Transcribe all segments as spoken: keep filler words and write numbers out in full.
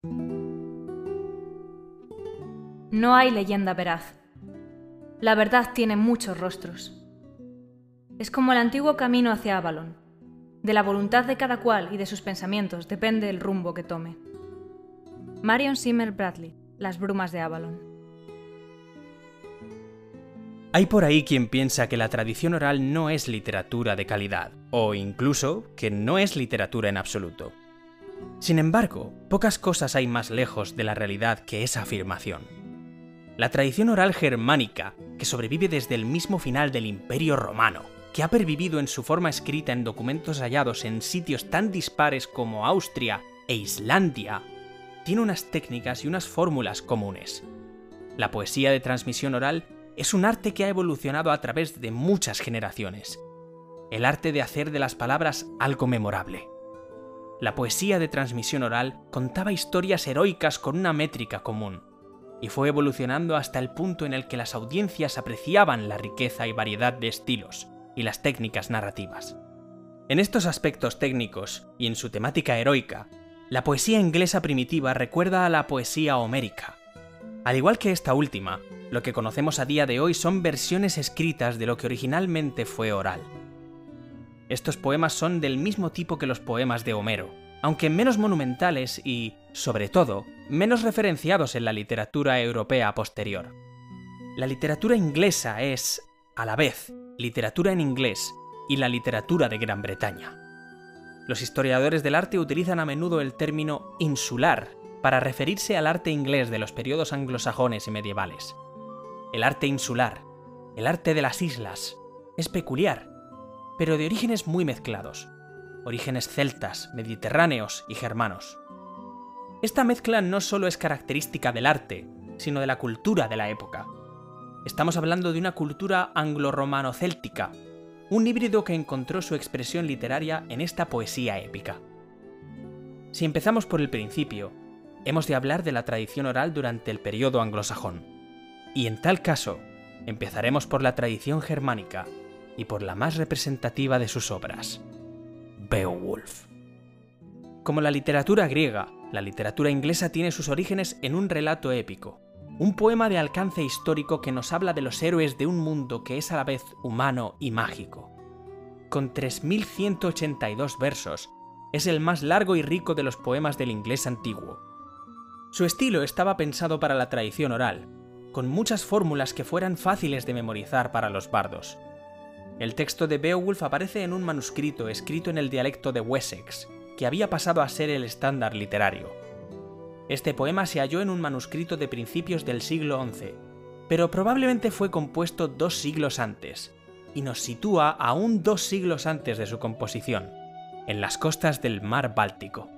No hay leyenda veraz. La verdad tiene muchos rostros. Es como el antiguo camino hacia Avalon. De la voluntad de cada cual y de sus pensamientos depende el rumbo que tome. Marion Zimmer Bradley, Las brumas de Avalon. Hay por ahí quien piensa que la tradición oral no es literatura de calidad, o incluso que no es literatura en absoluto. Sin embargo, pocas cosas hay más lejos de la realidad que esa afirmación. La tradición oral germánica, que sobrevive desde el mismo final del Imperio Romano, que ha pervivido en su forma escrita en documentos hallados en sitios tan dispares como Austria e Islandia, tiene unas técnicas y unas fórmulas comunes. La poesía de transmisión oral es un arte que ha evolucionado a través de muchas generaciones. El arte de hacer de las palabras algo memorable. La poesía de transmisión oral contaba historias heroicas con una métrica común, y fue evolucionando hasta el punto en el que las audiencias apreciaban la riqueza y variedad de estilos y las técnicas narrativas. En estos aspectos técnicos y en su temática heroica, la poesía inglesa primitiva recuerda a la poesía homérica. Al igual que esta última, lo que conocemos a día de hoy son versiones escritas de lo que originalmente fue oral. Estos poemas son del mismo tipo que los poemas de Homero, aunque menos monumentales y, sobre todo, menos referenciados en la literatura europea posterior. La literatura inglesa es, a la vez, literatura en inglés y la literatura de Gran Bretaña. Los historiadores del arte utilizan a menudo el término insular para referirse al arte inglés de los periodos anglosajones y medievales. El arte insular, el arte de las islas, es peculiar, pero de orígenes muy mezclados, orígenes celtas, mediterráneos y germanos. Esta mezcla no solo es característica del arte, sino de la cultura de la época. Estamos hablando de una cultura anglo-romano-céltica, un híbrido que encontró su expresión literaria en esta poesía épica. Si empezamos por el principio, hemos de hablar de la tradición oral durante el periodo anglosajón. Y en tal caso, empezaremos por la tradición germánica y por la más representativa de sus obras, Beowulf. Como la literatura griega, la literatura inglesa tiene sus orígenes en un relato épico, un poema de alcance histórico que nos habla de los héroes de un mundo que es a la vez humano y mágico. Con tres mil ciento ochenta y dos versos, es el más largo y rico de los poemas del inglés antiguo. Su estilo estaba pensado para la tradición oral, con muchas fórmulas que fueran fáciles de memorizar para los bardos. El texto de Beowulf aparece en un manuscrito escrito en el dialecto de Wessex, que había pasado a ser el estándar literario. Este poema se halló en un manuscrito de principios del siglo once, pero probablemente fue compuesto dos siglos antes, y nos sitúa aún dos siglos antes de su composición, en las costas del mar Báltico.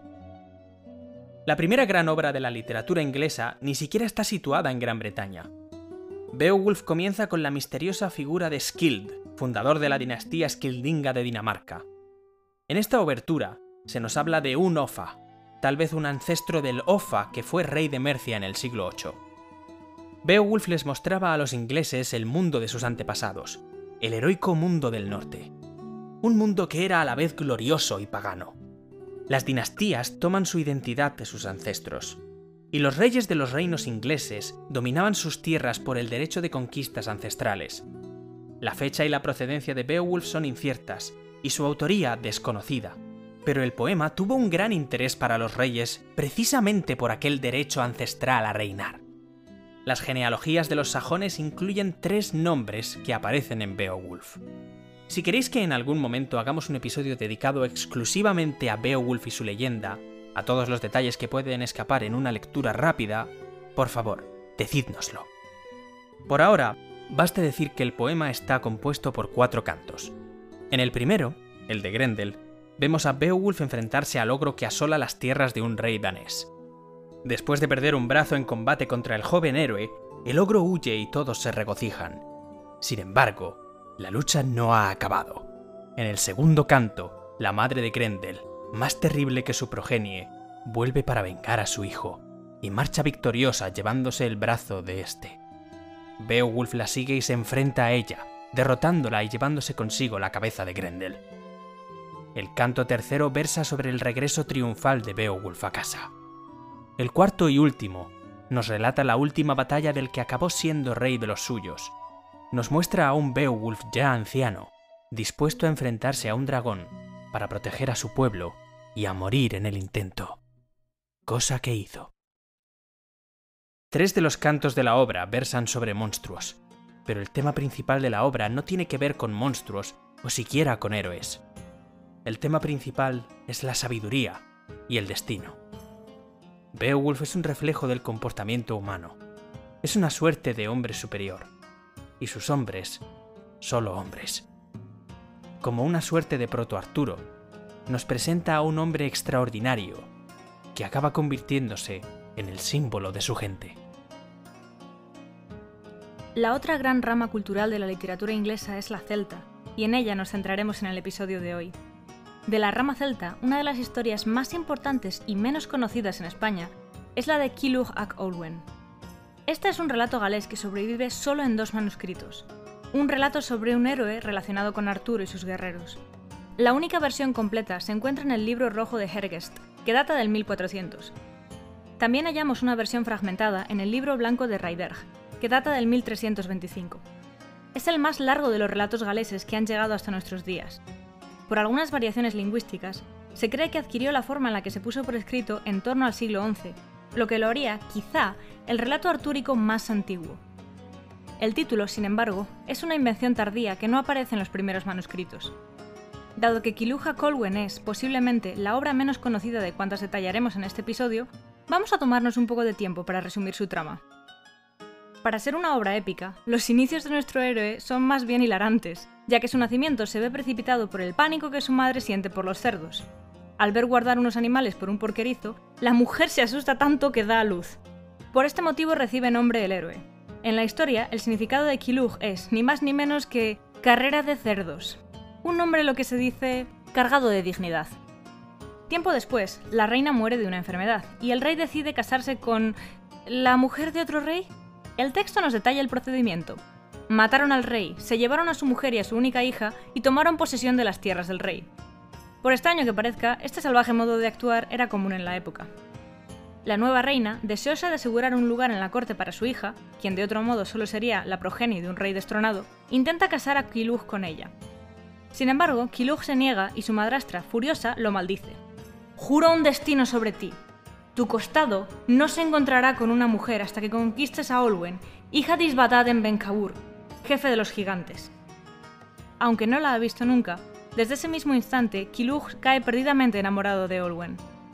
La primera gran obra de la literatura inglesa ni siquiera está situada en Gran Bretaña. Beowulf comienza con la misteriosa figura de Scyld, fundador de la dinastía Skildinga de Dinamarca. En esta obertura se nos habla de un Offa, tal vez un ancestro del Offa que fue rey de Mercia en el siglo ocho. Beowulf les mostraba a los ingleses el mundo de sus antepasados, el heroico mundo del norte. Un mundo que era a la vez glorioso y pagano. Las dinastías toman su identidad de sus ancestros, y los reyes de los reinos ingleses dominaban sus tierras por el derecho de conquistas ancestrales. La fecha y la procedencia de Beowulf son inciertas, y su autoría desconocida, pero el poema tuvo un gran interés para los reyes precisamente por aquel derecho ancestral a reinar. Las genealogías de los sajones incluyen tres nombres que aparecen en Beowulf. Si queréis que en algún momento hagamos un episodio dedicado exclusivamente a Beowulf y su leyenda, a todos los detalles que pueden escapar en una lectura rápida, por favor, decídnoslo. Por ahora, baste decir que el poema está compuesto por cuatro cantos. En el primero, el de Grendel, vemos a Beowulf enfrentarse al ogro que asola las tierras de un rey danés. Después de perder un brazo en combate contra el joven héroe, el ogro huye y todos se regocijan. Sin embargo, la lucha no ha acabado. En el segundo canto, la madre de Grendel, más terrible que su progenie, vuelve para vengar a su hijo, y marcha victoriosa llevándose el brazo de este. Beowulf la sigue y se enfrenta a ella, derrotándola y llevándose consigo la cabeza de Grendel. El canto tercero versa sobre el regreso triunfal de Beowulf a casa. El cuarto y último nos relata la última batalla del que acabó siendo rey de los suyos. Nos muestra a un Beowulf ya anciano, dispuesto a enfrentarse a un dragón para proteger a su pueblo y a morir en el intento. Cosa que hizo. Tres de los cantos de la obra versan sobre monstruos, pero el tema principal de la obra no tiene que ver con monstruos o siquiera con héroes. El tema principal es la sabiduría y el destino. Beowulf es un reflejo del comportamiento humano. Es una suerte de hombre superior, y sus hombres, solo hombres. Como una suerte de proto-Arturo, nos presenta a un hombre extraordinario que acaba convirtiéndose en el símbolo de su gente. La otra gran rama cultural de la literatura inglesa es la celta, y en ella nos centraremos en el episodio de hoy. De la rama celta, una de las historias más importantes y menos conocidas en España es la de Ciulach ac Olwen. Este es un relato galés que sobrevive solo en dos manuscritos, un relato sobre un héroe relacionado con Arturo y sus guerreros. La única versión completa se encuentra en el libro rojo de Hergest, que data del mil cuatrocientos. También hallamos una versión fragmentada en el libro blanco de Raiderg, que data del mil trescientos veinticinco. Es el más largo de los relatos galeses que han llegado hasta nuestros días. Por algunas variaciones lingüísticas, se cree que adquirió la forma en la que se puso por escrito en torno al siglo once, lo que lo haría, quizá, el relato artúrico más antiguo. El título, sin embargo, es una invención tardía que no aparece en los primeros manuscritos. Dado que Ciulach ac Olwen es, posiblemente, la obra menos conocida de cuantas detallaremos en este episodio, vamos a tomarnos un poco de tiempo para resumir su trama. Para ser una obra épica, los inicios de nuestro héroe son más bien hilarantes, ya que su nacimiento se ve precipitado por el pánico que su madre siente por los cerdos. Al ver guardar unos animales por un porquerizo, la mujer se asusta tanto que da a luz. Por este motivo recibe nombre el héroe. En la historia, el significado de Ciulach es ni más ni menos que carrera de cerdos, un nombre lo que se dice cargado de dignidad. Tiempo después, la reina muere de una enfermedad, y el rey decide casarse con ¿la mujer de otro rey? El texto nos detalla el procedimiento. Mataron al rey, se llevaron a su mujer y a su única hija y tomaron posesión de las tierras del rey. Por extraño que parezca, este salvaje modo de actuar era común en la época. La nueva reina, deseosa de asegurar un lugar en la corte para su hija, quien de otro modo solo sería la progenie de un rey destronado, intenta casar a Ciulach con ella. Sin embargo, Ciulach se niega y su madrastra, furiosa, lo maldice. «Juro un destino sobre ti. Tu costado no se encontrará con una mujer hasta que conquistes a Olwen, hija de Isbadaden ben Chabur, jefe de los gigantes». Aunque no la ha visto nunca, desde ese mismo instante, Ciulach cae perdidamente enamorado de Olwen.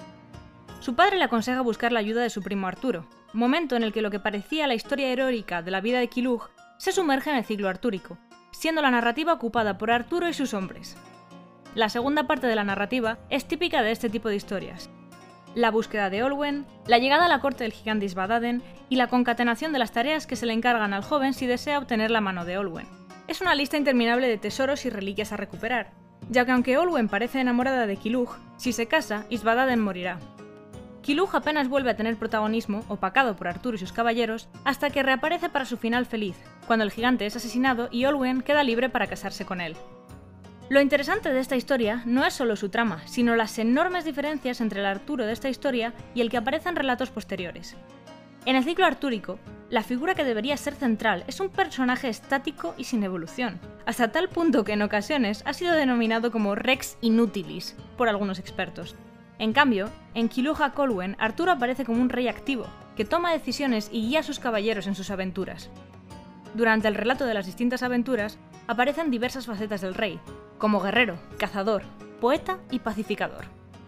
Su padre le aconseja buscar la ayuda de su primo Arturo, momento en el que lo que parecía la historia heroica de la vida de Ciulach se sumerge en el ciclo artúrico, siendo la narrativa ocupada por Arturo y sus hombres. La segunda parte de la narrativa es típica de este tipo de historias. La búsqueda de Olwen, la llegada a la corte del gigante Isbadaden y la concatenación de las tareas que se le encargan al joven si desea obtener la mano de Olwen. Es una lista interminable de tesoros y reliquias a recuperar, ya que aunque Olwen parece enamorada de Ciulach, si se casa, Isbadaden morirá. Ciulach apenas vuelve a tener protagonismo, opacado por Arturo y sus caballeros, hasta que reaparece para su final feliz, cuando el gigante es asesinado y Olwen queda libre para casarse con él. Lo interesante de esta historia no es solo su trama, sino las enormes diferencias entre el Arturo de esta historia y el que aparece en relatos posteriores. En el ciclo artúrico, la figura que debería ser central es un personaje estático y sin evolución, hasta tal punto que en ocasiones ha sido denominado como Rex Inutilis por algunos expertos. En cambio, en Ciulach ac Olwen, Arturo aparece como un rey activo, que toma decisiones y guía a sus caballeros en sus aventuras. Durante el relato de las distintas aventuras, aparecen diversas facetas del rey, como guerrero, cazador, poeta y pacificador.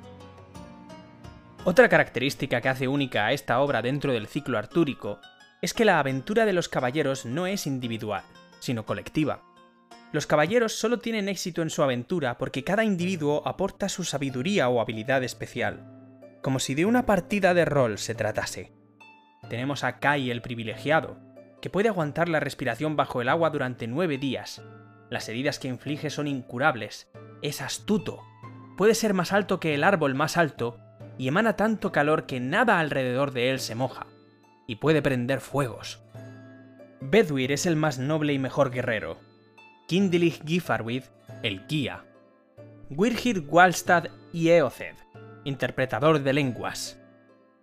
Otra característica que hace única a esta obra dentro del ciclo artúrico es que la aventura de los caballeros no es individual, sino colectiva. Los caballeros solo tienen éxito en su aventura porque cada individuo aporta su sabiduría o habilidad especial, como si de una partida de rol se tratase. Tenemos a Kai el privilegiado, que puede aguantar la respiración bajo el agua durante nueve días. Las heridas que inflige son incurables. Es astuto. Puede ser más alto que el árbol más alto y emana tanto calor que nada alrededor de él se moja. Y puede prender fuegos. Bedwyr es el más noble y mejor guerrero. Cynddellig Gifarwith, el guía. Gwyrhir Gwalstad y Eothed, interpretador de lenguas.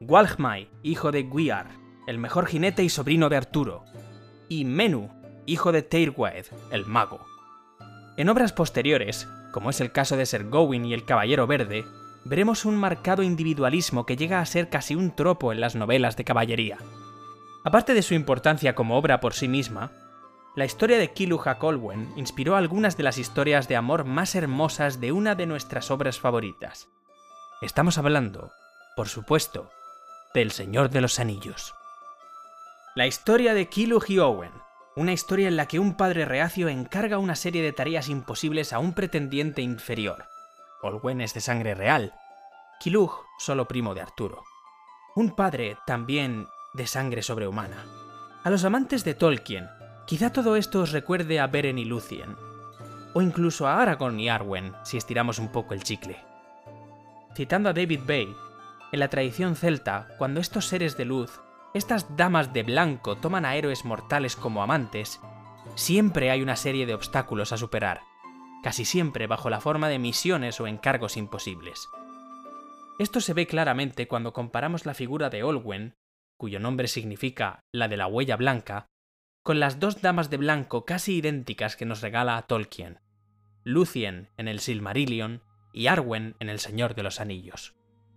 Gwalchmai, hijo de Gwyar, el mejor jinete y sobrino de Arturo, y Menú, hijo de Teirgwaed, el mago. En obras posteriores, como es el caso de Ser Gawain y el Caballero Verde, veremos un marcado individualismo que llega a ser casi un tropo en las novelas de caballería. Aparte de su importancia como obra por sí misma, la historia de Ciluch ac Olwen inspiró algunas de las historias de amor más hermosas de una de nuestras obras favoritas. Estamos hablando, por supuesto, del Señor de los Anillos. La historia de Ciluch y Owen, una historia en la que un padre reacio encarga una serie de tareas imposibles a un pretendiente inferior. Olwen es de sangre real, Ciluch solo primo de Arturo. Un padre también de sangre sobrehumana. A los amantes de Tolkien, quizá todo esto os recuerde a Beren y Lúthien, o incluso a Aragorn y Arwen, si estiramos un poco el chicle. Citando a David Bay, en la tradición celta, cuando estos seres de luz, estas damas de blanco, toman a héroes mortales como amantes, siempre hay una serie de obstáculos a superar, casi siempre bajo la forma de misiones o encargos imposibles. Esto se ve claramente cuando comparamos la figura de Olwen, cuyo nombre significa la de la huella blanca, con las dos damas de blanco casi idénticas que nos regala Tolkien, Lúthien en el Silmarillion y Arwen en El Señor de los Anillos.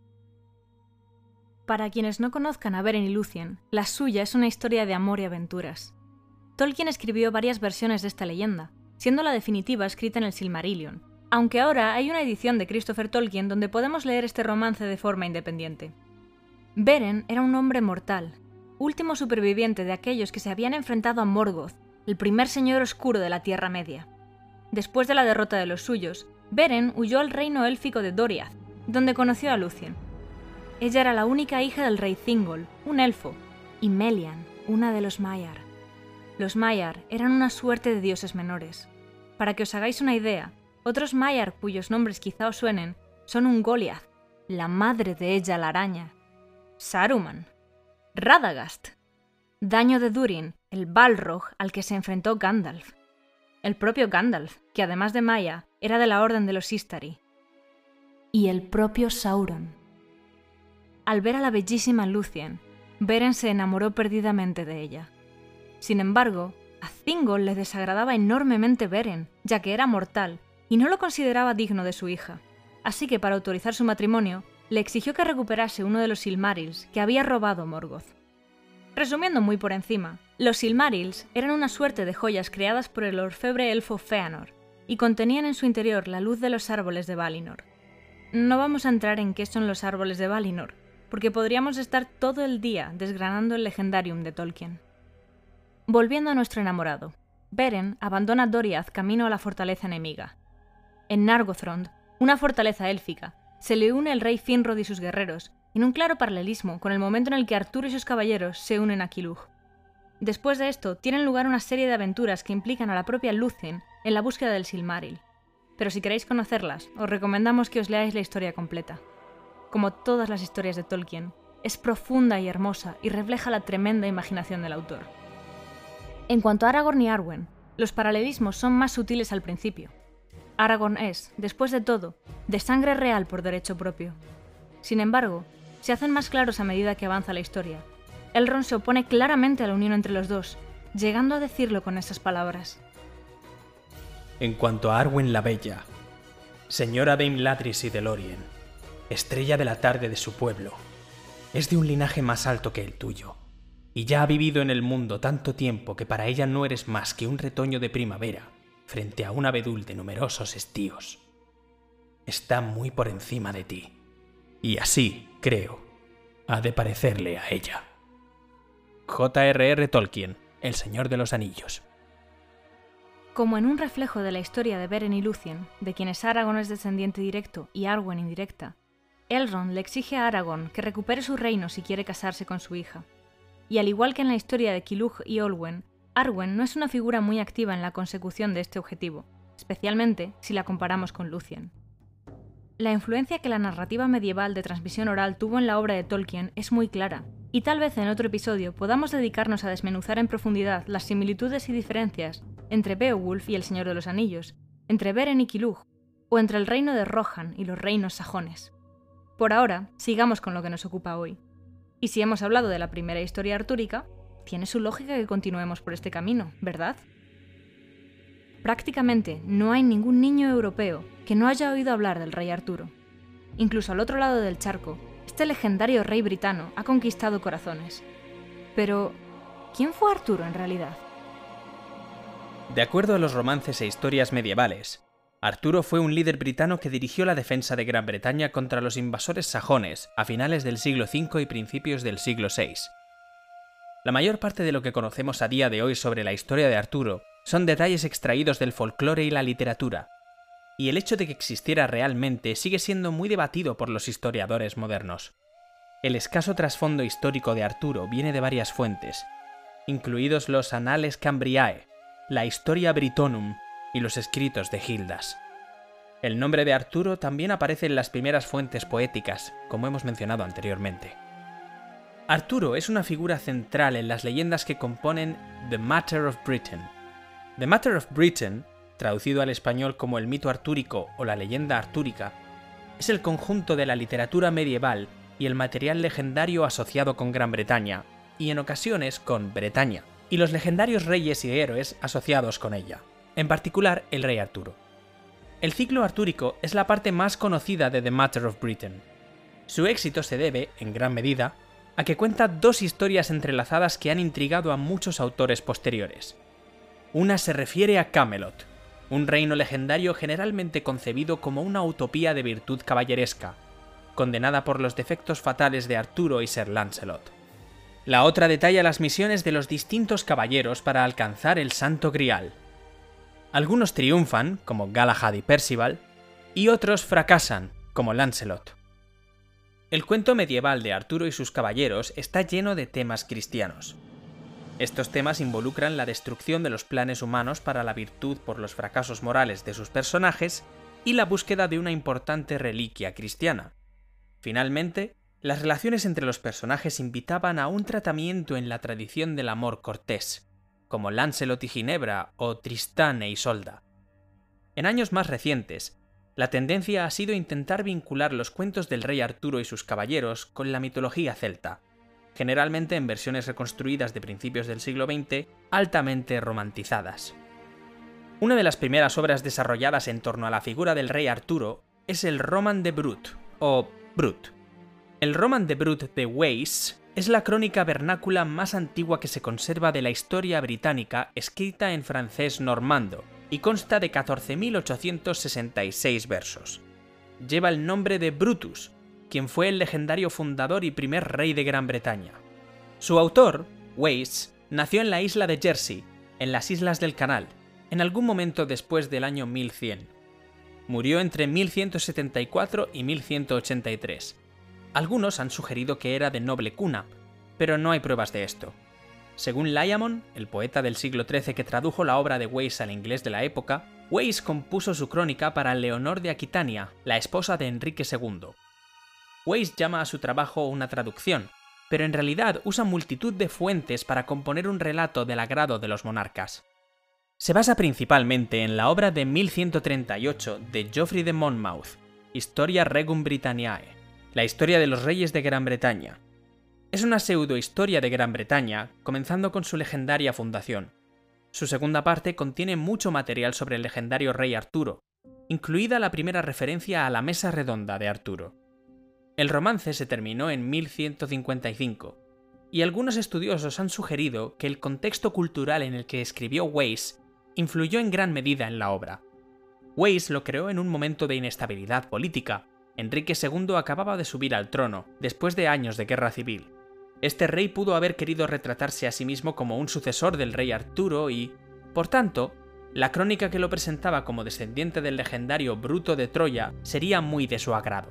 Para quienes no conozcan a Beren y Lúthien, la suya es una historia de amor y aventuras. Tolkien escribió varias versiones de esta leyenda, siendo la definitiva escrita en el Silmarillion, aunque ahora hay una edición de Christopher Tolkien donde podemos leer este romance de forma independiente. Beren era un hombre mortal, último superviviente de aquellos que se habían enfrentado a Morgoth, el primer señor oscuro de la Tierra Media. Después de la derrota de los suyos, Beren huyó al reino élfico de Doriath, donde conoció a Lúthien. Ella era la única hija del rey Thingol, un elfo, y Melian, una de los Maiar. Los Maiar eran una suerte de dioses menores. Para que os hagáis una idea, otros Maiar cuyos nombres quizá os suenen son Ungoliath, la madre de ella la araña, Saruman, Radagast, Daño de Durin, el Balrog al que se enfrentó Gandalf, el propio Gandalf, que además de Maia, era de la Orden de los Istari, y el propio Sauron. Al ver a la bellísima Lúthien, Beren se enamoró perdidamente de ella. Sin embargo, a Thingol le desagradaba enormemente Beren, ya que era mortal, y no lo consideraba digno de su hija. Así que para autorizar su matrimonio, le exigió que recuperase uno de los Silmarils que había robado Morgoth. Resumiendo muy por encima, los Silmarils eran una suerte de joyas creadas por el orfebre elfo Fëanor, y contenían en su interior la luz de los árboles de Valinor. No vamos a entrar en qué son los árboles de Valinor, porque podríamos estar todo el día desgranando el legendarium de Tolkien. Volviendo a nuestro enamorado, Beren abandona Doriath camino a la fortaleza enemiga. En Nargothrond, una fortaleza élfica, se le une el rey Finrod y sus guerreros, en un claro paralelismo con el momento en el que Arturo y sus caballeros se unen a Ciluch. Después de esto, tienen lugar una serie de aventuras que implican a la propia Lúthien en la búsqueda del Silmaril. Pero si queréis conocerlas, os recomendamos que os leáis la historia completa. Como todas las historias de Tolkien, es profunda y hermosa y refleja la tremenda imaginación del autor. En cuanto a Aragorn y Arwen, los paralelismos son más sutiles al principio. Aragorn es, después de todo, de sangre real por derecho propio. Sin embargo, se hacen más claros a medida que avanza la historia. Elrond se opone claramente a la unión entre los dos, llegando a decirlo con esas palabras. En cuanto a Arwen la Bella, señora de Imladris y de Lórien, estrella de la tarde de su pueblo, es de un linaje más alto que el tuyo, y ya ha vivido en el mundo tanto tiempo que para ella no eres más que un retoño de primavera frente a un abedul de numerosos estíos. Está muy por encima de ti, y así, creo, ha de parecerle a ella. J R R Tolkien, El Señor de los Anillos. Como en un reflejo de la historia de Beren y Lúthien, de quienes Aragorn es descendiente directo y Arwen indirecta, Elrond le exige a Aragorn que recupere su reino si quiere casarse con su hija. Y al igual que en la historia de Ciluch y Olwen, Arwen no es una figura muy activa en la consecución de este objetivo, especialmente si la comparamos con Lúthien. La influencia que la narrativa medieval de transmisión oral tuvo en la obra de Tolkien es muy clara, y tal vez en otro episodio podamos dedicarnos a desmenuzar en profundidad las similitudes y diferencias entre Beowulf y el Señor de los Anillos, entre Beren y Ciluch, o entre el reino de Rohan y los reinos sajones. Por ahora, sigamos con lo que nos ocupa hoy. Y si hemos hablado de la primera historia artúrica, tiene su lógica que continuemos por este camino, ¿verdad? Prácticamente no hay ningún niño europeo que no haya oído hablar del rey Arturo. Incluso al otro lado del charco, este legendario rey britano ha conquistado corazones. Pero, ¿quién fue Arturo en realidad? De acuerdo a los romances e historias medievales, Arturo fue un líder britano que dirigió la defensa de Gran Bretaña contra los invasores sajones a finales del siglo cinco y principios del siglo seis. La mayor parte de lo que conocemos a día de hoy sobre la historia de Arturo son detalles extraídos del folclore y la literatura, y el hecho de que existiera realmente sigue siendo muy debatido por los historiadores modernos. El escaso trasfondo histórico de Arturo viene de varias fuentes, incluidos los Annales Cambriae, la Historia Britonum y los escritos de Gildas. El nombre de Arturo también aparece en las primeras fuentes poéticas, como hemos mencionado anteriormente. Arturo es una figura central en las leyendas que componen The Matter of Britain. The Matter of Britain, traducido al español como el mito artúrico o la leyenda artúrica, es el conjunto de la literatura medieval y el material legendario asociado con Gran Bretaña, y en ocasiones con Bretaña, y los legendarios reyes y héroes asociados con ella, en particular el rey Arturo. El ciclo artúrico es la parte más conocida de The Matter of Britain. Su éxito se debe, en gran medida, a que cuenta dos historias entrelazadas que han intrigado a muchos autores posteriores. Una se refiere a Camelot, un reino legendario generalmente concebido como una utopía de virtud caballeresca, condenada por los defectos fatales de Arturo y Sir Lancelot. La otra detalla las misiones de los distintos caballeros para alcanzar el Santo Grial. Algunos triunfan, como Galahad y Percival, y otros fracasan, como Lancelot. El cuento medieval de Arturo y sus caballeros está lleno de temas cristianos. Estos temas involucran la destrucción de los planes humanos para la virtud por los fracasos morales de sus personajes y la búsqueda de una importante reliquia cristiana. Finalmente, las relaciones entre los personajes invitaban a un tratamiento en la tradición del amor cortés, como Lancelot y Ginebra o Tristán e Isolda. En años más recientes, la tendencia ha sido intentar vincular los cuentos del rey Arturo y sus caballeros con la mitología celta, generalmente en versiones reconstruidas de principios del siglo veinte, altamente romantizadas. Una de las primeras obras desarrolladas en torno a la figura del rey Arturo es el Roman de Brut, o Brut. El Roman de Brut de Weiss es la crónica vernácula más antigua que se conserva de la historia británica escrita en francés normando, y consta de catorce mil ochocientos sesenta y seis versos. Lleva el nombre de Brutus, quien fue el legendario fundador y primer rey de Gran Bretaña. Su autor, Weiss, nació en la isla de Jersey, en las Islas del Canal, en algún momento después del año mil cien. Murió entre mil ciento setenta y cuatro y mil ciento ochenta y tres. Algunos han sugerido que era de noble cuna, pero no hay pruebas de esto. Según Layamon, el poeta del siglo trece que tradujo la obra de Weiss al inglés de la época, Weiss compuso su crónica para Leonor de Aquitania, la esposa de Enrique segundo. Weiss llama a su trabajo una traducción, pero en realidad usa multitud de fuentes para componer un relato del agrado de los monarcas. Se basa principalmente en la obra de mil ciento treinta y ocho de Geoffrey de Monmouth, Historia Regum Britanniae, la historia de los reyes de Gran Bretaña. Es una pseudohistoria de Gran Bretaña, comenzando con su legendaria fundación. Su segunda parte contiene mucho material sobre el legendario rey Arturo, incluida la primera referencia a la mesa redonda de Arturo. El romance se terminó en mil ciento cincuenta y cinco, y algunos estudiosos han sugerido que el contexto cultural en el que escribió Weiss influyó en gran medida en la obra. Weiss lo creó en un momento de inestabilidad política. Enrique segundo acababa de subir al trono, después de años de guerra civil. Este rey pudo haber querido retratarse a sí mismo como un sucesor del rey Arturo y, por tanto, la crónica que lo presentaba como descendiente del legendario Bruto de Troya sería muy de su agrado.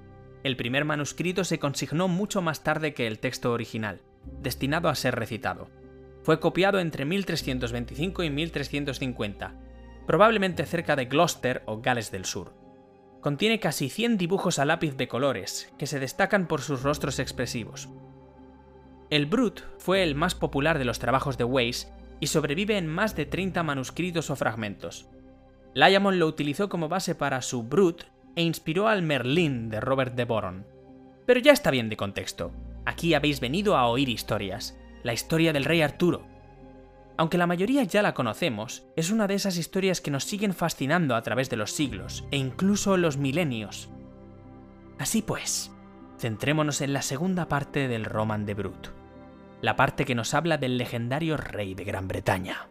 El primer manuscrito se consignó mucho más tarde que el texto original, destinado a ser recitado. Fue copiado entre mil trescientos veinticinco y mil trescientos cincuenta, probablemente cerca de Gloucester o Gales del Sur. Contiene casi cien dibujos a lápiz de colores, que se destacan por sus rostros expresivos. El Brut fue el más popular de los trabajos de Weiss y sobrevive en más de treinta manuscritos o fragmentos. Layamon lo utilizó como base para su Brut e inspiró al Merlín de Robert de Boron. Pero ya está bien de contexto. Aquí habéis venido a oír historias, la historia del rey Arturo. Aunque la mayoría ya la conocemos, es una de esas historias que nos siguen fascinando a través de los siglos e incluso los milenios. Así pues, centrémonos en la segunda parte del Roman de Brut, la parte que nos habla del legendario rey de Gran Bretaña.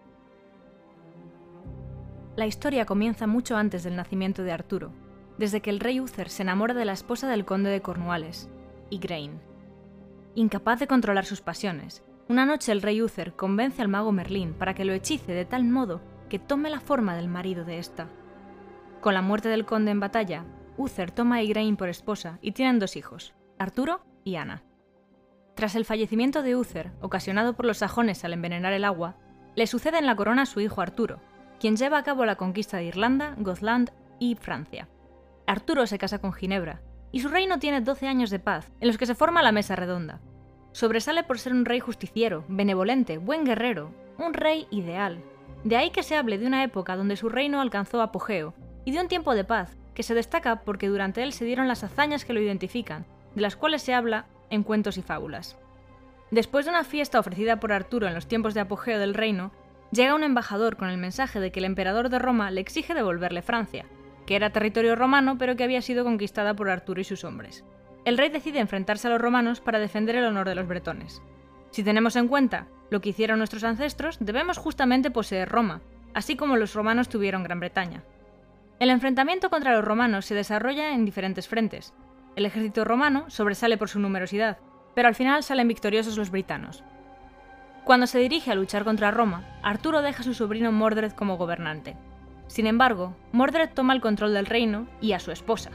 La historia comienza mucho antes del nacimiento de Arturo, desde que el rey Uther se enamora de la esposa del conde de Cornualles, Igraine. Incapaz de controlar sus pasiones, una noche el rey Uther convence al mago Merlín para que lo hechice de tal modo que tome la forma del marido de esta. Con la muerte del conde en batalla, Uther toma a Igraine por esposa y tienen dos hijos, Arturo y Ana. Tras el fallecimiento de Uther, ocasionado por los sajones al envenenar el agua, le sucede en la corona a su hijo Arturo, quien lleva a cabo la conquista de Irlanda, Gotland y Francia. Arturo se casa con Ginebra, y su reino tiene doce años de paz, en los que se forma la Mesa Redonda. Sobresale por ser un rey justiciero, benevolente, buen guerrero, un rey ideal. De ahí que se hable de una época donde su reino alcanzó apogeo, y de un tiempo de paz, que se destaca porque durante él se dieron las hazañas que lo identifican, de las cuales se habla en cuentos y fábulas. Después de una fiesta ofrecida por Arturo en los tiempos de apogeo del reino, llega un embajador con el mensaje de que el emperador de Roma le exige devolverle Francia, que era territorio romano pero que había sido conquistada por Arturo y sus hombres. El rey decide enfrentarse a los romanos para defender el honor de los bretones. Si tenemos en cuenta lo que hicieron nuestros ancestros, debemos justamente poseer Roma, así como los romanos tuvieron Gran Bretaña. El enfrentamiento contra los romanos se desarrolla en diferentes frentes. El ejército romano sobresale por su numerosidad, pero al final salen victoriosos los britanos. Cuando se dirige a luchar contra Roma, Arturo deja a su sobrino Mordred como gobernante. Sin embargo, Mordred toma el control del reino y a su esposa.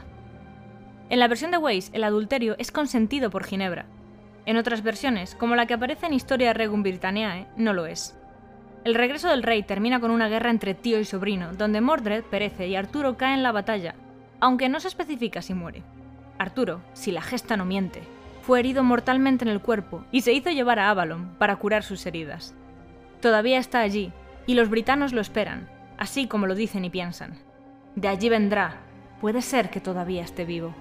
En la versión de Weiss, el adulterio es consentido por Ginebra. En otras versiones, como la que aparece en Historia Regum Britanniae, no lo es. El regreso del rey termina con una guerra entre tío y sobrino, donde Mordred perece y Arturo cae en la batalla, aunque no se especifica si muere. Arturo, si la gesta no miente, fue herido mortalmente en el cuerpo y se hizo llevar a Avalon para curar sus heridas. Todavía está allí, y los britanos lo esperan, así como lo dicen y piensan. De allí vendrá, puede ser que todavía esté vivo.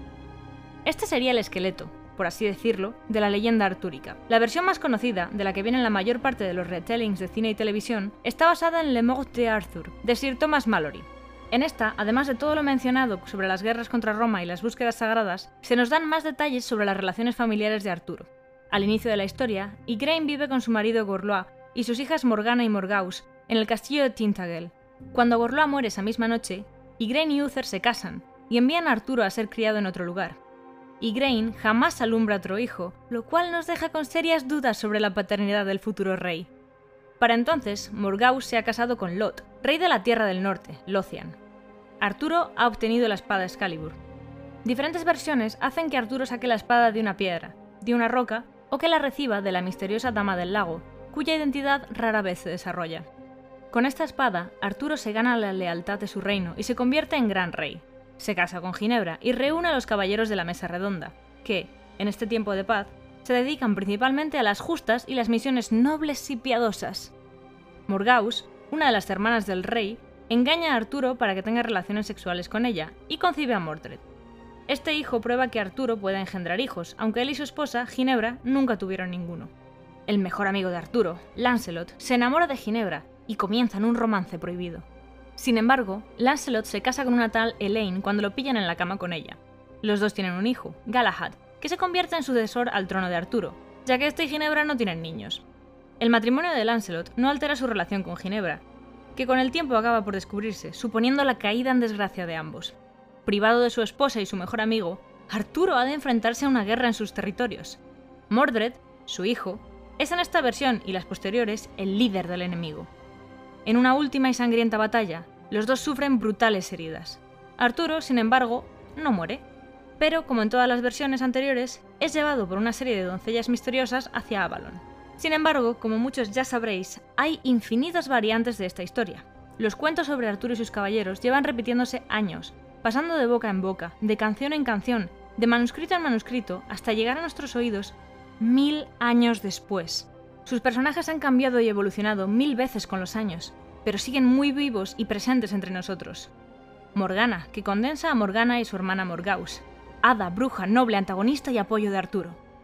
Este sería el esqueleto, por así decirlo, de la leyenda artúrica. La versión más conocida, de la que vienen la mayor parte de los retellings de cine y televisión, está basada en Le Morte d'Arthur, de Sir Thomas Malory. En esta, además de todo lo mencionado sobre las guerras contra Roma y las búsquedas sagradas, se nos dan más detalles sobre las relaciones familiares de Arturo. Al inicio de la historia, Igraine vive con su marido Gorlois y sus hijas Morgana y Morgause en el castillo de Tintagel. Cuando Gorlois muere esa misma noche, Igraine y Uther se casan y envían a Arturo a ser criado en otro lugar. Igraine jamás alumbra a otro hijo, lo cual nos deja con serias dudas sobre la paternidad del futuro rey. Para entonces, Morgause se ha casado con Lot, rey de la Tierra del Norte, Lothian. Arturo ha obtenido la espada Excalibur. Diferentes versiones hacen que Arturo saque la espada de una piedra, de una roca, o que la reciba de la misteriosa Dama del Lago, cuya identidad rara vez se desarrolla. Con esta espada, Arturo se gana la lealtad de su reino y se convierte en gran rey. Se casa con Ginebra y reúne a los caballeros de la Mesa Redonda, que, en este tiempo de paz, se dedican principalmente a las justas y las misiones nobles y piadosas. Morgause, una de las hermanas del rey, engaña a Arturo para que tenga relaciones sexuales con ella y concibe a Mordred. Este hijo prueba que Arturo puede engendrar hijos, aunque él y su esposa, Ginebra, nunca tuvieron ninguno. El mejor amigo de Arturo, Lancelot, se enamora de Ginebra y comienzan un romance prohibido. Sin embargo, Lancelot se casa con una tal Elaine cuando lo pillan en la cama con ella. Los dos tienen un hijo, Galahad, que se convierte en sucesor al trono de Arturo, ya que este y Ginebra no tienen niños. El matrimonio de Lancelot no altera su relación con Ginebra, que con el tiempo acaba por descubrirse, suponiendo la caída en desgracia de ambos. Privado de su esposa y su mejor amigo, Arturo ha de enfrentarse a una guerra en sus territorios. Mordred, su hijo, es en esta versión y las posteriores el líder del enemigo. En una última y sangrienta batalla, los dos sufren brutales heridas. Arturo, sin embargo, no muere, pero, como en todas las versiones anteriores, es llevado por una serie de doncellas misteriosas hacia Avalon. Sin embargo, como muchos ya sabréis, hay infinitas variantes de esta historia. Los cuentos sobre Arturo y sus caballeros llevan repitiéndose años, pasando de boca en boca, de canción en canción, de manuscrito en manuscrito, hasta llegar a nuestros oídos mil años después. Sus personajes han cambiado y evolucionado mil veces con los años, pero siguen muy vivos y presentes entre nosotros. Morgana, que condensa a Morgana y su hermana Morgause, hada, bruja, noble, antagonista y apoyo de Arturo.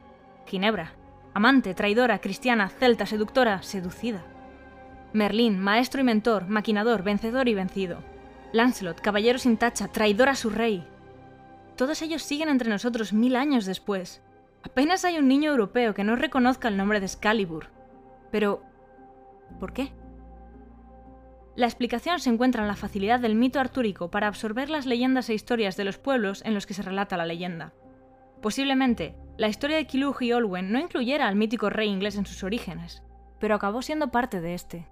Ginebra, amante, traidora, cristiana, celta, seductora, seducida. Merlín, maestro y mentor, maquinador, vencedor y vencido. Lancelot, caballero sin tacha, traidor a su rey. Todos ellos siguen entre nosotros mil años después. Apenas hay un niño europeo que no reconozca el nombre de Excalibur. Pero, ¿por qué? La explicación se encuentra en la facilidad del mito artúrico para absorber las leyendas e historias de los pueblos en los que se relata la leyenda. Posiblemente, la historia de Killuch y Olwen no incluyera al mítico rey inglés en sus orígenes, pero acabó siendo parte de este.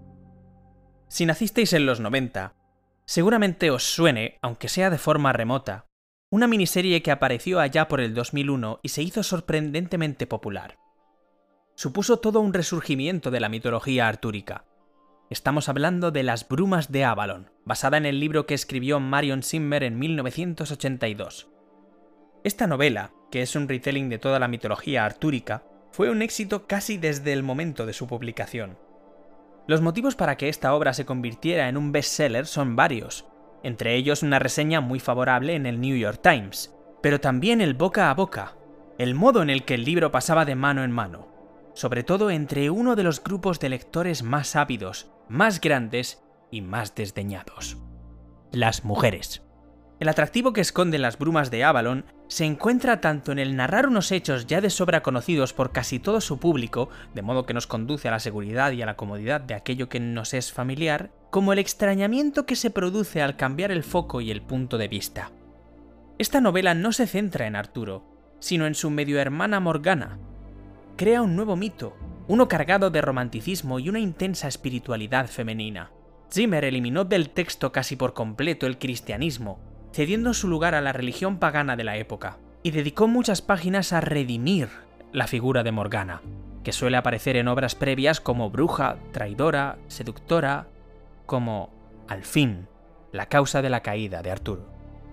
Si nacisteis en los noventa, seguramente os suene, aunque sea de forma remota, una miniserie que apareció allá por el dos mil uno y se hizo sorprendentemente popular. Supuso todo un resurgimiento de la mitología artúrica. Estamos hablando de Las Brumas de Avalon, basada en el libro que escribió Marion Zimmer en mil novecientos ochenta y dos. Esta novela, que es un retelling de toda la mitología artúrica, fue un éxito casi desde el momento de su publicación. Los motivos para que esta obra se convirtiera en un bestseller son varios, entre ellos una reseña muy favorable en el New York Times, pero también el boca a boca, el modo en el que el libro pasaba de mano en mano, sobre todo entre uno de los grupos de lectores más ávidos, más grandes y más desdeñados: las mujeres. El atractivo que esconden Las Brumas de Avalon se encuentra tanto en el narrar unos hechos ya de sobra conocidos por casi todo su público, de modo que nos conduce a la seguridad y a la comodidad de aquello que nos es familiar, como el extrañamiento que se produce al cambiar el foco y el punto de vista. Esta novela no se centra en Arturo, sino en su medio hermana Morgana. Crea un nuevo mito, uno cargado de romanticismo y una intensa espiritualidad femenina. Zimmer eliminó del texto casi por completo el cristianismo, cediendo su lugar a la religión pagana de la época, y dedicó muchas páginas a redimir la figura de Morgana, que suele aparecer en obras previas como bruja, traidora, seductora, como, al fin, la causa de la caída de Arturo.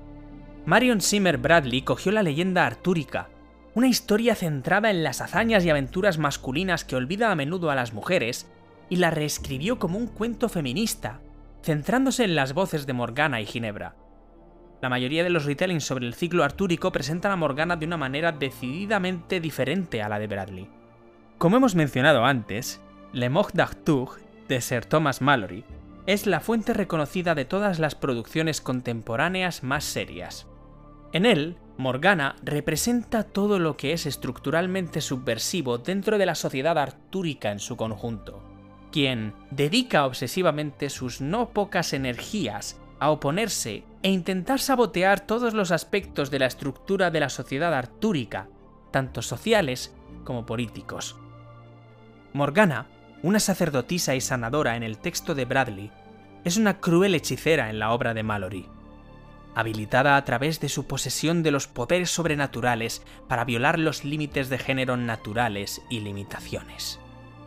Marion Zimmer Bradley cogió la leyenda artúrica, una historia centrada en las hazañas y aventuras masculinas que olvida a menudo a las mujeres, y la reescribió como un cuento feminista, centrándose en las voces de Morgana y Ginebra. La mayoría de los retellings sobre el ciclo artúrico presentan a Morgana de una manera decididamente diferente a la de Bradley. Como hemos mencionado antes, Le Morte d'Arthur, de Sir Thomas Malory, es la fuente reconocida de todas las producciones contemporáneas más serias. En él, Morgana representa todo lo que es estructuralmente subversivo dentro de la sociedad artúrica en su conjunto, quien dedica obsesivamente sus no pocas energías a oponerse e intentar sabotear todos los aspectos de la estructura de la sociedad artúrica, tanto sociales como políticos. Morgana, una sacerdotisa y sanadora en el texto de Bradley, es una cruel hechicera en la obra de Malory, habilitada a través de su posesión de los poderes sobrenaturales para violar los límites de género naturales y limitaciones.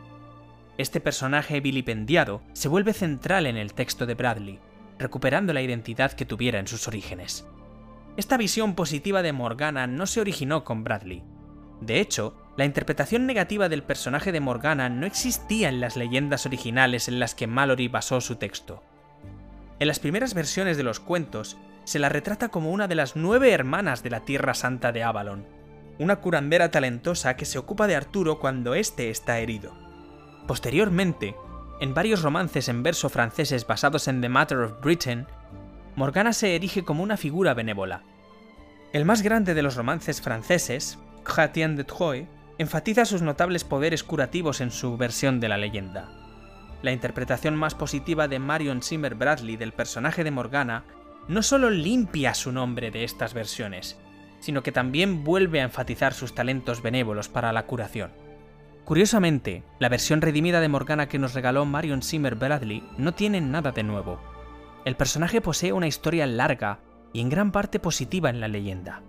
Este personaje vilipendiado se vuelve central en el texto de Bradley, recuperando la identidad que tuviera en sus orígenes. Esta visión positiva de Morgana no se originó con Bradley. De hecho, la interpretación negativa del personaje de Morgana no existía en las leyendas originales en las que Malory basó su texto. En las primeras versiones de los cuentos, se la retrata como una de las nueve hermanas de la Tierra Santa de Avalon, una curandera talentosa que se ocupa de Arturo cuando éste está herido. Posteriormente, en varios romances en verso franceses basados en The Matter of Britain, Morgana se erige como una figura benévola. El más grande de los romances franceses, Chrétien de Troyes, enfatiza sus notables poderes curativos en su versión de la leyenda. La interpretación más positiva de Marion Zimmer Bradley del personaje de Morgana no solo limpia su nombre de estas versiones, sino que también vuelve a enfatizar sus talentos benévolos para la curación. Curiosamente, la versión redimida de Morgana que nos regaló Marion Zimmer Bradley no tiene nada de nuevo. El personaje posee una historia larga y en gran parte positiva en la leyenda.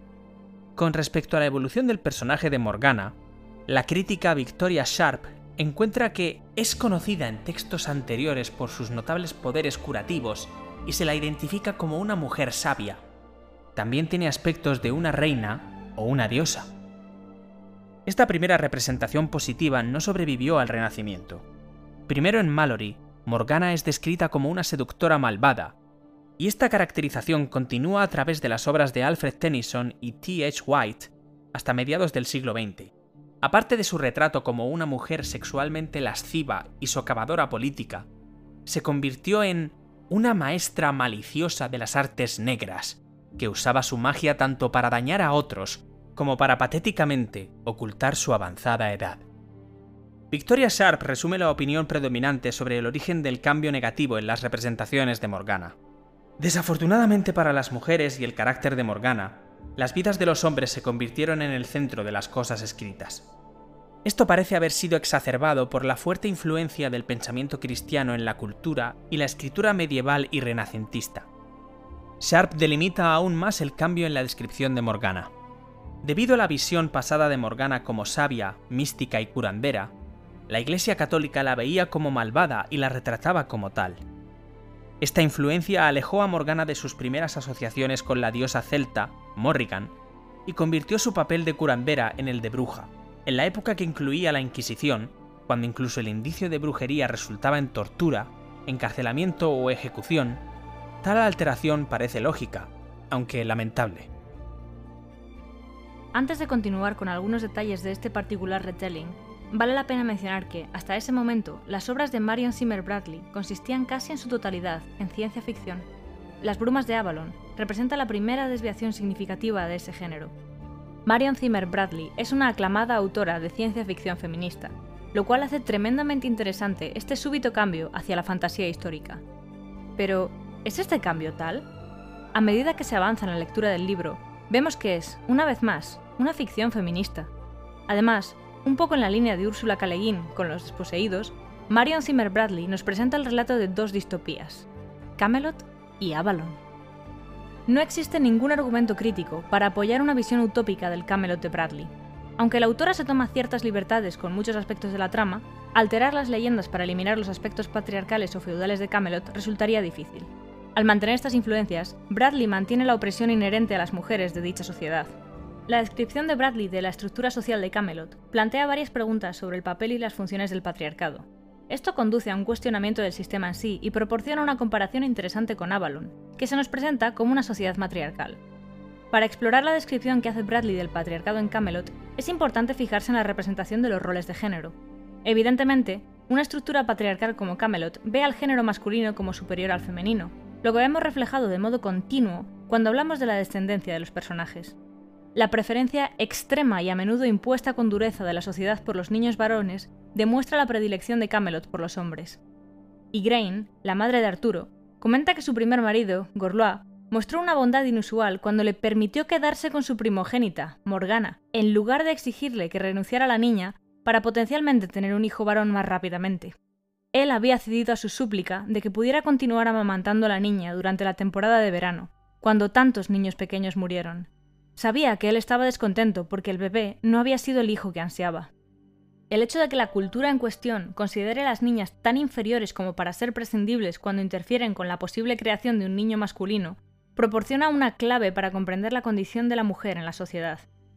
Con respecto a la evolución del personaje de Morgana, la crítica Victoria Sharp encuentra que es conocida en textos anteriores por sus notables poderes curativos y se la identifica como una mujer sabia. También tiene aspectos de una reina o una diosa. Esta primera representación positiva no sobrevivió al Renacimiento. Primero en Malory, Morgana es descrita como una seductora malvada, y esta caracterización continúa a través de las obras de Alfred Tennyson y T H White, hasta mediados del siglo veinte. Aparte de su retrato como una mujer sexualmente lasciva y socavadora política, se convirtió en una maestra maliciosa de las artes negras, que usaba su magia tanto para dañar a otros como para patéticamente ocultar su avanzada edad. Victoria Sharp resume la opinión predominante sobre el origen del cambio negativo en las representaciones de Morgana. Desafortunadamente para las mujeres y el carácter de Morgana, las vidas de los hombres se convirtieron en el centro de las cosas escritas. Esto parece haber sido exacerbado por la fuerte influencia del pensamiento cristiano en la cultura y la escritura medieval y renacentista. Sharp delimita aún más el cambio en la descripción de Morgana. Debido a la visión pasada de Morgana como sabia, mística y curandera, la Iglesia Católica la veía como malvada y la retrataba como tal. Esta influencia alejó a Morgana de sus primeras asociaciones con la diosa celta, Morrigan, y convirtió su papel de curandera en el de bruja, en la época que incluía la Inquisición, cuando incluso el indicio de brujería resultaba en tortura, encarcelamiento o ejecución. Tal alteración parece lógica, aunque lamentable. Antes de continuar con algunos detalles de este particular retelling, vale la pena mencionar que, hasta ese momento, las obras de Marion Zimmer Bradley consistían casi en su totalidad en ciencia ficción. Las brumas de Avalon representa la primera desviación significativa de ese género. Marion Zimmer Bradley es una aclamada autora de ciencia ficción feminista, lo cual hace tremendamente interesante este súbito cambio hacia la fantasía histórica. Pero, ¿es este cambio tal? A medida que se avanza en la lectura del libro, vemos que es, una vez más, una ficción feminista. Además, un poco en la línea de Úrsula K. Le Guin con Los desposeídos, Marion Zimmer Bradley nos presenta el relato de dos distopías, Camelot y Avalon. No existe ningún argumento crítico para apoyar una visión utópica del Camelot de Bradley. Aunque la autora se toma ciertas libertades con muchos aspectos de la trama, alterar las leyendas para eliminar los aspectos patriarcales o feudales de Camelot resultaría difícil. Al mantener estas influencias, Bradley mantiene la opresión inherente a las mujeres de dicha sociedad. La descripción de Bradley de la estructura social de Camelot plantea varias preguntas sobre el papel y las funciones del patriarcado. Esto conduce a un cuestionamiento del sistema en sí y proporciona una comparación interesante con Avalon, que se nos presenta como una sociedad matriarcal. Para explorar la descripción que hace Bradley del patriarcado en Camelot, es importante fijarse en la representación de los roles de género. Evidentemente, una estructura patriarcal como Camelot ve al género masculino como superior al femenino, lo que vemos reflejado de modo continuo cuando hablamos de la descendencia de los personajes. La preferencia extrema y a menudo impuesta con dureza de la sociedad por los niños varones demuestra la predilección de Camelot por los hombres. Igraine, la madre de Arturo, comenta que su primer marido, Gorlois, mostró una bondad inusual cuando le permitió quedarse con su primogénita, Morgana, en lugar de exigirle que renunciara a la niña para potencialmente tener un hijo varón más rápidamente. Él había cedido a su súplica de que pudiera continuar amamantando a la niña durante la temporada de verano, cuando tantos niños pequeños murieron. Sabía que él estaba descontento porque el bebé no había sido el hijo que ansiaba. El hecho de que la cultura en cuestión considere a las niñas tan inferiores como para ser prescindibles cuando interfieren con la posible creación de un niño masculino, proporciona una clave para comprender la condición de la mujer en la sociedad.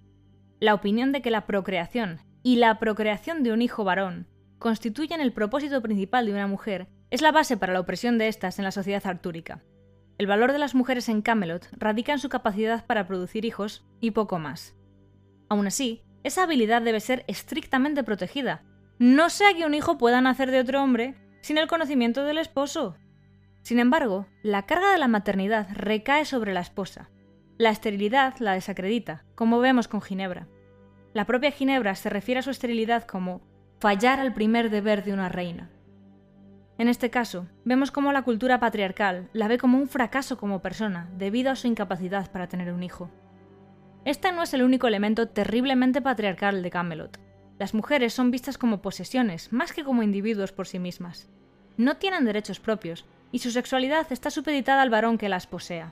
La opinión de que la procreación y la procreación de un hijo varón constituyen el propósito principal de una mujer es la base para la opresión de éstas en la sociedad artúrica. El valor de las mujeres en Camelot radica en su capacidad para producir hijos y poco más. Aún así, esa habilidad debe ser estrictamente protegida. No sea que un hijo pueda nacer de otro hombre sin el conocimiento del esposo. Sin embargo, la carga de la maternidad recae sobre la esposa. La esterilidad la desacredita, como vemos con Ginebra. La propia Ginebra se refiere a su esterilidad como fallar al primer deber de una reina. En este caso, vemos cómo la cultura patriarcal la ve como un fracaso como persona debido a su incapacidad para tener un hijo. Este no es el único elemento terriblemente patriarcal de Camelot. Las mujeres son vistas como posesiones, más que como individuos por sí mismas. No tienen derechos propios, y su sexualidad está supeditada al varón que las posea.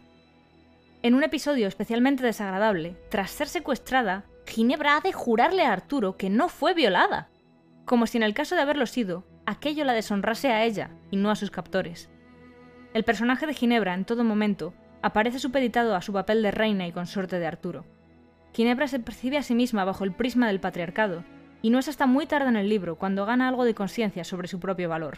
En un episodio especialmente desagradable, tras ser secuestrada, Ginebra ha de jurarle a Arturo que no fue violada, como si en el caso de haberlo sido, aquello la deshonrase a ella y no a sus captores. El personaje de Ginebra, en todo momento, aparece supeditado a su papel de reina y consorte de Arturo. Ginebra se percibe a sí misma bajo el prisma del patriarcado, y no es hasta muy tarde en el libro cuando gana algo de conciencia sobre su propio valor.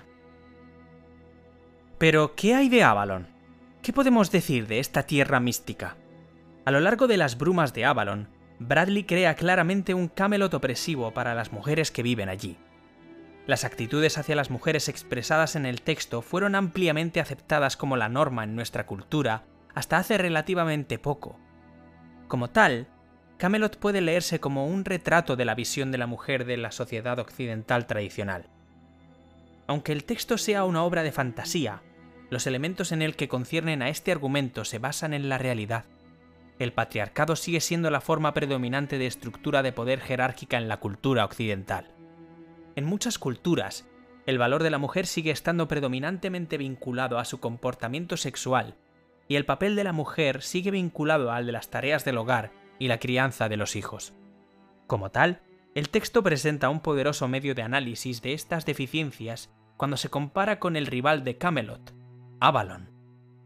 Pero, ¿qué hay de Avalon? ¿Qué podemos decir de esta tierra mística? A lo largo de las brumas de Avalon, Bradley crea claramente un Camelot opresivo para las mujeres que viven allí. Las actitudes hacia las mujeres expresadas en el texto fueron ampliamente aceptadas como la norma en nuestra cultura hasta hace relativamente poco. Como tal, Camelot puede leerse como un retrato de la visión de la mujer de la sociedad occidental tradicional. Aunque el texto sea una obra de fantasía, los elementos en el que conciernen a este argumento se basan en la realidad. El patriarcado sigue siendo la forma predominante de estructura de poder jerárquica en la cultura occidental. En muchas culturas, el valor de la mujer sigue estando predominantemente vinculado a su comportamiento sexual, y el papel de la mujer sigue vinculado al de las tareas del hogar y la crianza de los hijos. Como tal, el texto presenta un poderoso medio de análisis de estas deficiencias cuando se compara con el rival de Camelot, Avalon.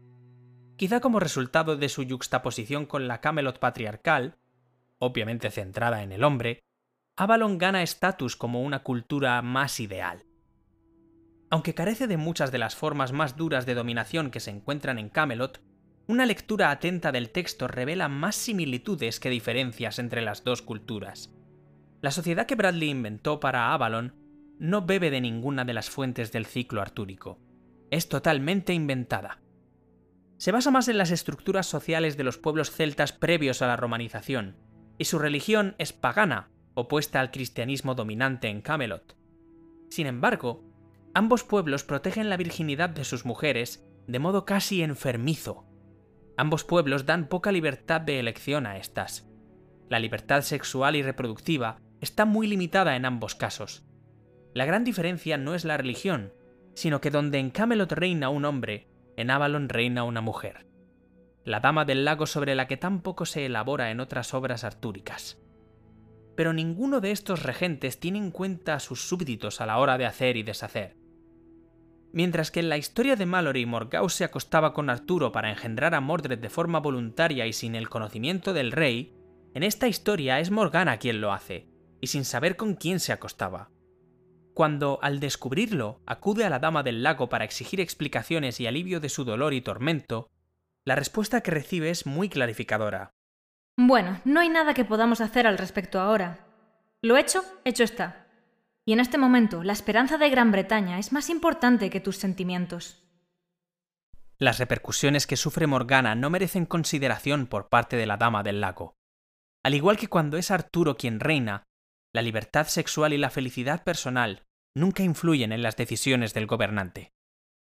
Quizá como resultado de su yuxtaposición con la Camelot patriarcal, obviamente centrada en el hombre, Avalon gana estatus como una cultura más ideal. Aunque carece de muchas de las formas más duras de dominación que se encuentran en Camelot, una lectura atenta del texto revela más similitudes que diferencias entre las dos culturas. La sociedad que Bradley inventó para Avalon no bebe de ninguna de las fuentes del ciclo artúrico. Es totalmente inventada. Se basa más en las estructuras sociales de los pueblos celtas previos a la romanización, y su religión es pagana, opuesta al cristianismo dominante en Camelot. Sin embargo, ambos pueblos protegen la virginidad de sus mujeres de modo casi enfermizo. Ambos pueblos dan poca libertad de elección a estas. La libertad sexual y reproductiva está muy limitada en ambos casos. La gran diferencia no es la religión, sino que donde en Camelot reina un hombre, en Avalon reina una mujer. La dama del lago sobre la que tan poco se elabora en otras obras artúricas. Pero ninguno de estos regentes tiene en cuenta a sus súbditos a la hora de hacer y deshacer. Mientras que en la historia de Malory Morgause se acostaba con Arturo para engendrar a Mordred de forma voluntaria y sin el conocimiento del rey, en esta historia es Morgana quien lo hace, y sin saber con quién se acostaba. Cuando, al descubrirlo, acude a la Dama del Lago para exigir explicaciones y alivio de su dolor y tormento, la respuesta que recibe es muy clarificadora. Bueno, no hay nada que podamos hacer al respecto ahora. Lo hecho, hecho está. Y en este momento, la esperanza de Gran Bretaña es más importante que tus sentimientos. Las repercusiones que sufre Morgana no merecen consideración por parte de la Dama del Lago. Al igual que cuando es Arturo quien reina, la libertad sexual y la felicidad personal nunca influyen en las decisiones del gobernante.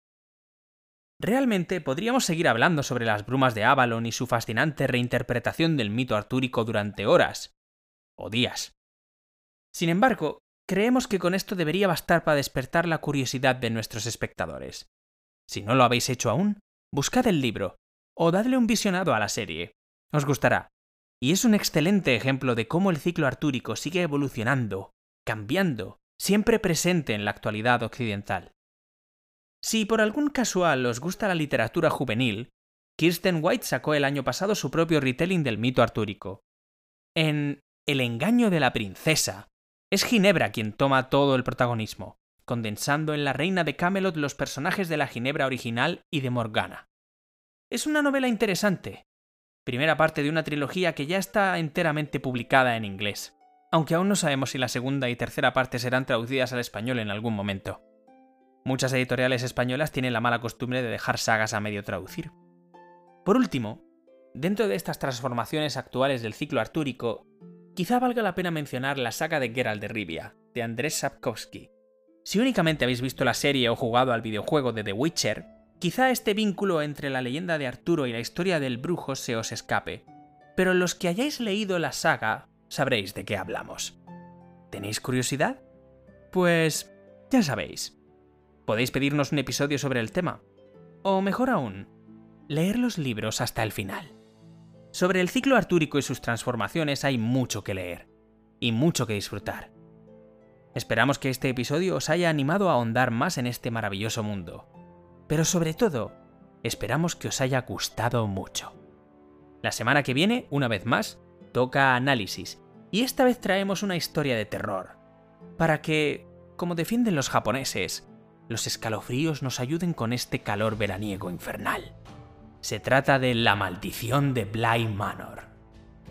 Realmente podríamos seguir hablando sobre las brumas de Avalon y su fascinante reinterpretación del mito artúrico durante horas o días. Sin embargo, creemos que con esto debería bastar para despertar la curiosidad de nuestros espectadores. Si no lo habéis hecho aún, buscad el libro o dadle un visionado a la serie. Os gustará. Y es un excelente ejemplo de cómo el ciclo artúrico sigue evolucionando, cambiando, siempre presente en la actualidad occidental. Si por algún casual os gusta la literatura juvenil, Kirsten White sacó el año pasado su propio retelling del mito artúrico. En El engaño de la princesa, es Ginebra quien toma todo el protagonismo, condensando en la reina de Camelot los personajes de la Ginebra original y de Morgana. Es una novela interesante. Primera parte de una trilogía que ya está enteramente publicada en inglés, aunque aún no sabemos si la segunda y tercera parte serán traducidas al español en algún momento. Muchas editoriales españolas tienen la mala costumbre de dejar sagas a medio traducir. Por último, dentro de estas transformaciones actuales del ciclo artúrico, quizá valga la pena mencionar la saga de Geralt de Rivia, de Andrzej Sapkowski. Si únicamente habéis visto la serie o jugado al videojuego de The Witcher, quizá este vínculo entre la leyenda de Arturo y la historia del brujo se os escape, pero los que hayáis leído la saga sabréis de qué hablamos. ¿Tenéis curiosidad? Pues ya sabéis. Podéis pedirnos un episodio sobre el tema, o mejor aún, leer los libros hasta el final. Sobre el ciclo artúrico y sus transformaciones hay mucho que leer, y mucho que disfrutar. Esperamos que este episodio os haya animado a ahondar más en este maravilloso mundo. Pero sobre todo, esperamos que os haya gustado mucho. La semana que viene, una vez más, toca análisis, y esta vez traemos una historia de terror, para que, como defienden los japoneses, los escalofríos nos ayuden con este calor veraniego infernal. Se trata de La maldición de Bly Manor.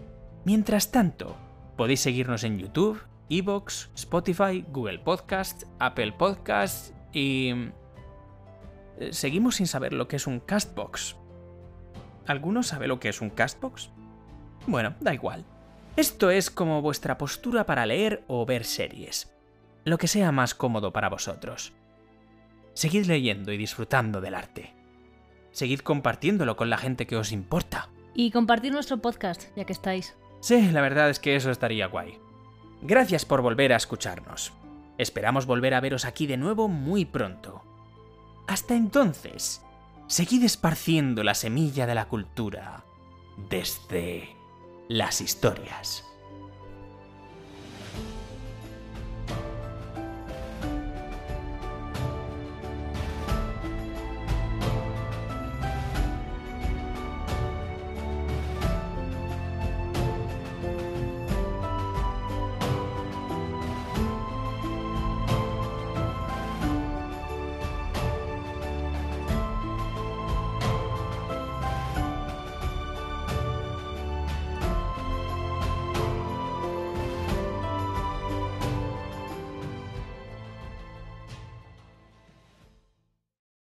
Mientras tanto, podéis seguirnos en YouTube, iVoox, Spotify, Google Podcasts, Apple Podcasts y... Seguimos sin saber lo que es un Castbox. ¿Alguno sabe lo que es un Castbox? Bueno, da igual. Esto es como vuestra postura para leer o ver series. Lo que sea más cómodo para vosotros. Seguid leyendo y disfrutando del arte. Seguid compartiéndolo con la gente que os importa. Y compartir nuestro podcast, ya que estáis. Sí, la verdad es que eso estaría guay. Gracias por volver a escucharnos. Esperamos volver a veros aquí de nuevo muy pronto. Hasta entonces, seguid esparciendo la semilla de la cultura desde las historias.